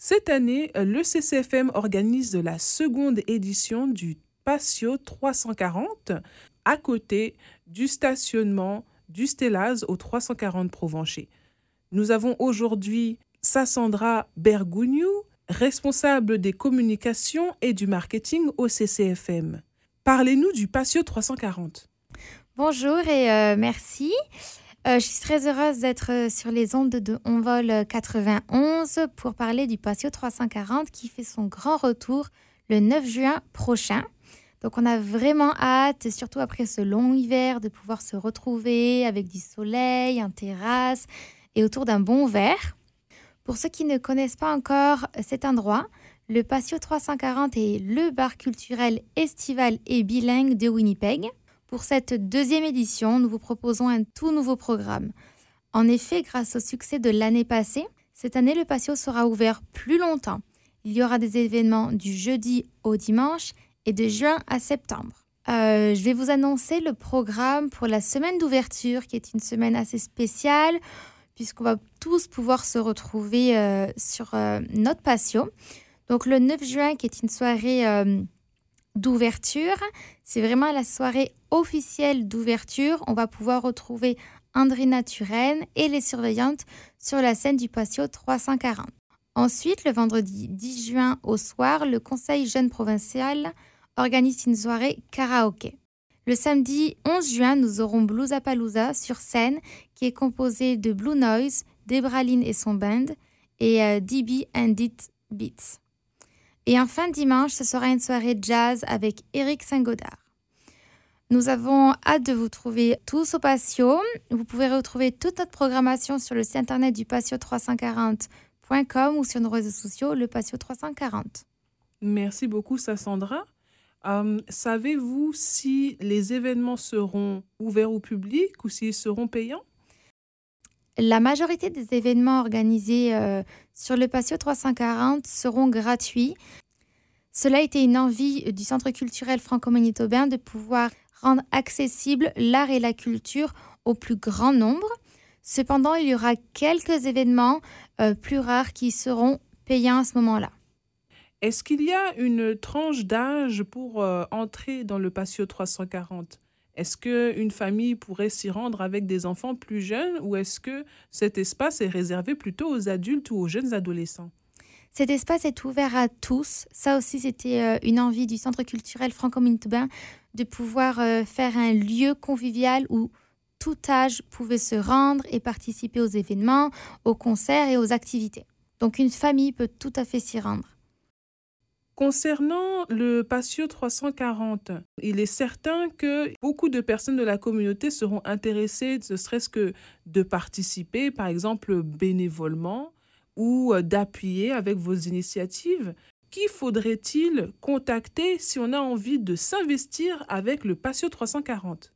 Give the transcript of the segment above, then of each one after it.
Cette année, le CCFM organise la seconde édition du Patio 340 à côté du stationnement du Stellaz au 340 Provencher. Nous avons aujourd'hui Sassandra Bergugnu, responsable des communications et du marketing au CCFM. Parlez-nous du Patio 340. Bonjour et merci. Je suis très heureuse d'être sur les ondes de Onvol 91 pour parler du Patio 340 qui fait son grand retour le 9 juin prochain. Donc on a vraiment hâte, surtout après ce long hiver, de pouvoir se retrouver avec du soleil, en terrasse et autour d'un bon verre. Pour ceux qui ne connaissent pas encore cet endroit, le Patio 340 est le bar culturel estival et bilingue de Winnipeg. Pour cette deuxième édition, nous vous proposons un tout nouveau programme. En effet, grâce au succès de l'année passée, cette année, le patio sera ouvert plus longtemps. Il y aura des événements du jeudi au dimanche et de juin à septembre. Je vais vous annoncer le programme pour la semaine d'ouverture, qui est une semaine assez spéciale, puisqu'on va tous pouvoir se retrouver sur notre patio. Donc le 9 juin, qui est une soirée d'ouverture, c'est vraiment la soirée officielle d'ouverture. On va pouvoir retrouver Andrina Turenne et les surveillantes sur la scène du Patio 340. Ensuite, le vendredi 10 juin au soir, le Conseil jeune provincial organise une soirée karaoké. Le samedi 11 juin, nous aurons Bluesapalooza sur scène qui est composé de Blue Noise, Debraline et son band et DB and It Beats. Et enfin, dimanche, ce sera une soirée jazz avec Éric Saint-Godard. Nous avons hâte de vous trouver tous au patio. Vous pouvez retrouver toute notre programmation sur le site internet du patio340.com ou sur nos réseaux sociaux, le Patio 340. Merci beaucoup, Sassandra. Savez-vous si les événements seront ouverts au public ou s'ils seront payants? La majorité des événements organisés sur le Patio 340 seront gratuits. Cela a été une envie du Centre culturel franco-manitobain de pouvoir rendre accessible l'art et la culture au plus grand nombre. Cependant, il y aura quelques événements plus rares qui seront payants à ce moment-là. Est-ce qu'il y a une tranche d'âge pour entrer dans le Patio 340? Est-ce qu'une famille pourrait s'y rendre avec des enfants plus jeunes ou est-ce que cet espace est réservé plutôt aux adultes ou aux jeunes adolescents? Cet espace est ouvert à tous. Ça aussi, c'était une envie du Centre culturel franco-manitobain de pouvoir faire un lieu convivial où tout âge pouvait se rendre et participer aux événements, aux concerts et aux activités. Donc une famille peut tout à fait s'y rendre. Concernant le Patio 340, il est certain que beaucoup de personnes de la communauté seront intéressées, ne serait-ce que de participer, par exemple bénévolement, ou d'appuyer avec vos initiatives. Qui faudrait-il contacter si on a envie de s'investir avec le Patio 340?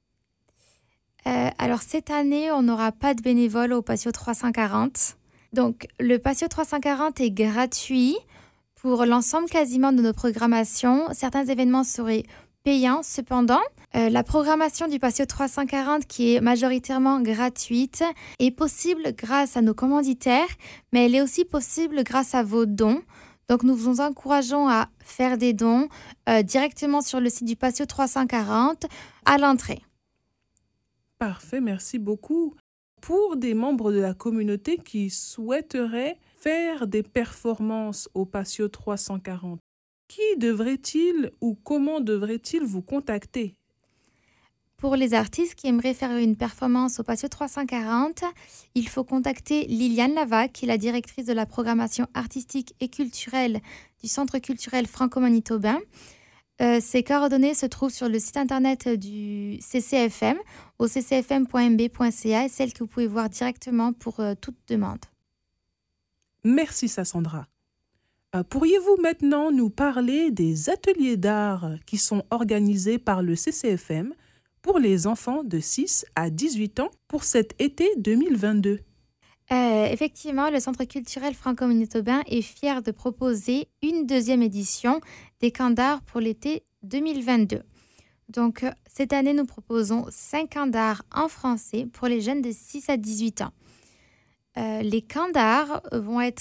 Alors cette année, on n'aura pas de bénévoles au Patio 340. Donc le Patio 340 est gratuit. Pour l'ensemble quasiment de nos programmations, certains événements seraient payants. Cependant, la programmation du Patio 340, qui est majoritairement gratuite, est possible grâce à nos commanditaires, mais elle est aussi possible grâce à vos dons. Donc, nous vous encourageons à faire des dons directement sur le site du Patio 340 à l'entrée. Parfait, merci beaucoup. Pour des membres de la communauté qui souhaiteraient faire des performances au Patio 340, qui devrait-il ou comment devrait-il vous contacter? Pour les artistes qui aimeraient faire une performance au Patio 340, il faut contacter Liliane Lavac, qui est la directrice de la programmation artistique et culturelle du Centre culturel franco-manitobain. Ces coordonnées se trouvent sur le site internet du CCFM, au ccfm.mb.ca, et celles que vous pouvez voir directement pour toute demande. Merci Sassandra. Pourriez-vous maintenant nous parler des ateliers d'art qui sont organisés par le CCFM pour les enfants de 6 à 18 ans pour cet été 2022? Effectivement, le Centre culturel franco-manitobain est fier de proposer une deuxième édition des camps d'art pour l'été 2022. Donc, cette année, nous proposons 5 camps d'art en français pour les jeunes de 6 à 18 ans. Les camps d'art vont être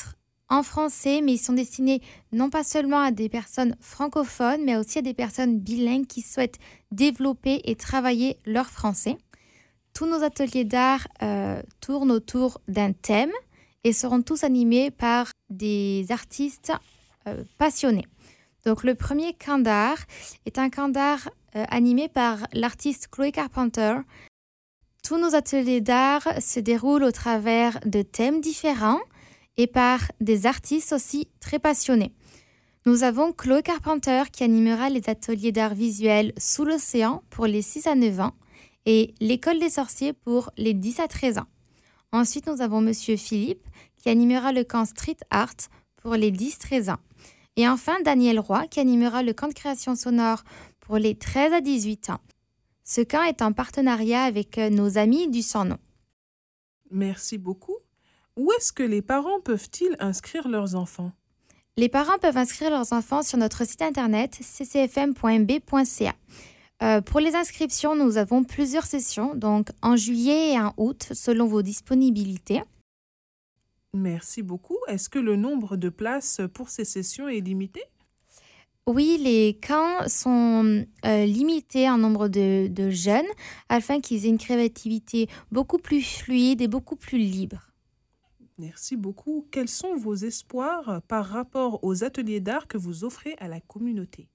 en français, mais ils sont destinés non pas seulement à des personnes francophones, mais aussi à des personnes bilingues qui souhaitent développer et travailler leur français. Tous nos ateliers d'art tournent autour d'un thème et seront tous animés par des artistes passionnés. Donc le premier camp d'art est un camp d'art animé par l'artiste Chloé Carpenter. Tous nos ateliers d'art se déroulent au travers de thèmes différents et par des artistes aussi très passionnés. Nous avons Chloé Carpenter qui animera les ateliers d'art visuel Sous l'océan pour les 6 à 9 ans et l'École des sorciers pour les 10 à 13 ans. Ensuite, nous avons Monsieur Philippe qui animera le camp Street Art pour les 10-13 ans. Et enfin, Daniel Roy qui animera le camp de création sonore pour les 13 à 18 ans. Ce camp est en partenariat avec nos amis du Sans-Nom. Merci beaucoup. Où est-ce que les parents peuvent-ils inscrire leurs enfants? Les parents peuvent inscrire leurs enfants sur notre site internet ccfm.mb.ca. Pour les inscriptions, nous avons plusieurs sessions, donc en juillet et en août, selon vos disponibilités. Merci beaucoup. Est-ce que le nombre de places pour ces sessions est limité? Oui, les camps sont limités en nombre de jeunes afin qu'ils aient une créativité beaucoup plus fluide et beaucoup plus libre. Merci beaucoup. Quels sont vos espoirs par rapport aux ateliers d'art que vous offrez à la communauté?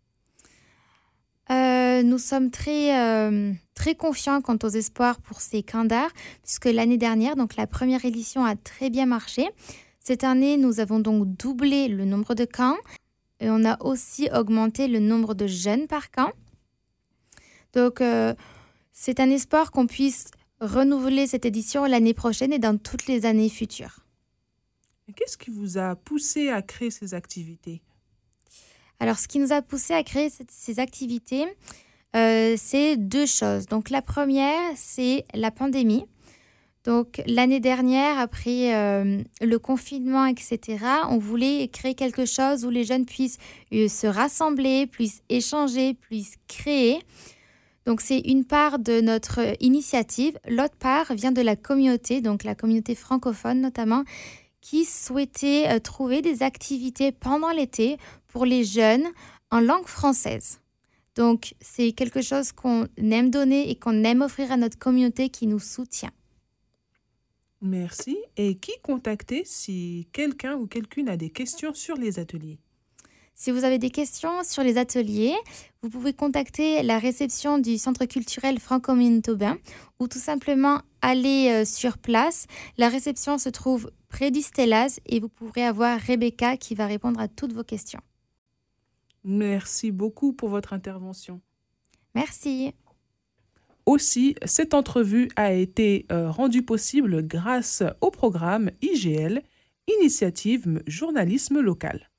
Nous sommes très confiants quant aux espoirs pour ces camps d'art, puisque l'année dernière, donc la première édition a très bien marché. Cette année, nous avons donc doublé le nombre de camps et on a aussi augmenté le nombre de jeunes par camp. Donc, c'est un espoir qu'on puisse renouveler cette édition l'année prochaine et dans toutes les années futures. Et qu'est-ce qui vous a poussé à créer ces activités? Alors, ce qui nous a poussé à créer ces activités, c'est 2 choses. Donc, la première, c'est la pandémie. Donc, l'année dernière, après le confinement, etc., on voulait créer quelque chose où les jeunes puissent se rassembler, puissent échanger, puissent créer. Donc, c'est une part de notre initiative. L'autre part vient de la communauté, donc la communauté francophone notamment, qui souhaitait trouver des activités pendant l'été pour les jeunes en langue française. Donc, c'est quelque chose qu'on aime donner et qu'on aime offrir à notre communauté qui nous soutient. Merci. Et qui contacter si quelqu'un ou quelqu'une a des questions sur les ateliers? Si vous avez des questions sur les ateliers, vous pouvez contacter la réception du Centre culturel franco-manitobain ou tout simplement aller sur place. La réception se trouve près du Stellaz et vous pourrez avoir Rebecca qui va répondre à toutes vos questions. Merci beaucoup pour votre intervention. Merci. Aussi, cette entrevue a été rendue possible grâce au programme IGL, Initiative Journalisme Local.